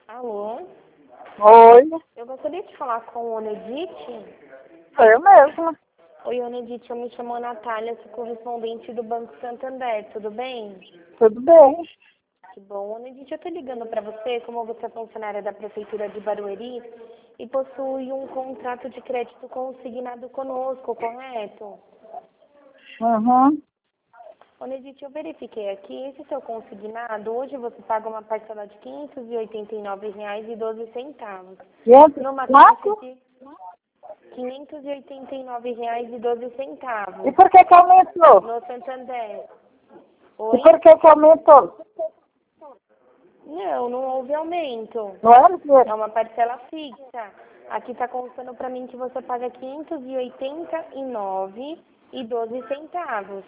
Alô? Oi, Eu gostaria de falar com o Onedite. sou eu mesma. Oi, Onedite, eu me chamo Natália, sou correspondente do Banco Santander, tudo bem? Tudo bem? Que bom. Onedite, eu estou ligando para você, como você é funcionária da Prefeitura de Barueri e possui um contrato de crédito consignado conosco, correto? Uhum. Onedite, eu verifiquei aqui, esse seu consignado, hoje você paga uma parcela de R$ 589,12. Numa taxa Quanto? de R$ 589,12 E por que aumentou? no Santander. E Oi? por que aumentou? Não houve aumento. Não é, filha? É uma parcela fixa. Aqui está constando para mim que você paga R$ 589,12.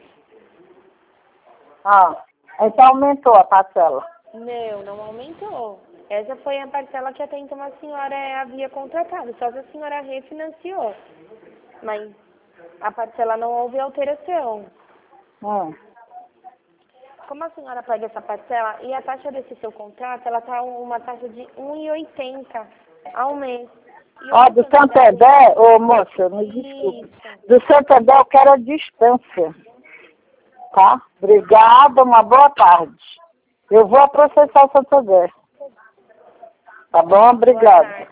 Ah, então aumentou a parcela. Não aumentou. Essa foi a parcela que até então a senhora havia contratado, só que a senhora refinanciou. Mas a parcela não houve alteração. Hum. Como a senhora paga essa parcela e a taxa desse seu contrato, ela está uma taxa de R$ 1,80 ao mês. E Ó, hoje do o Santander... Santander, ô moça, me desculpe. Isso. Do Santander eu quero a distância, tá? Obrigada, uma boa tarde. Eu vou processar o Santander. Tá bom? Boa Obrigada. tarde.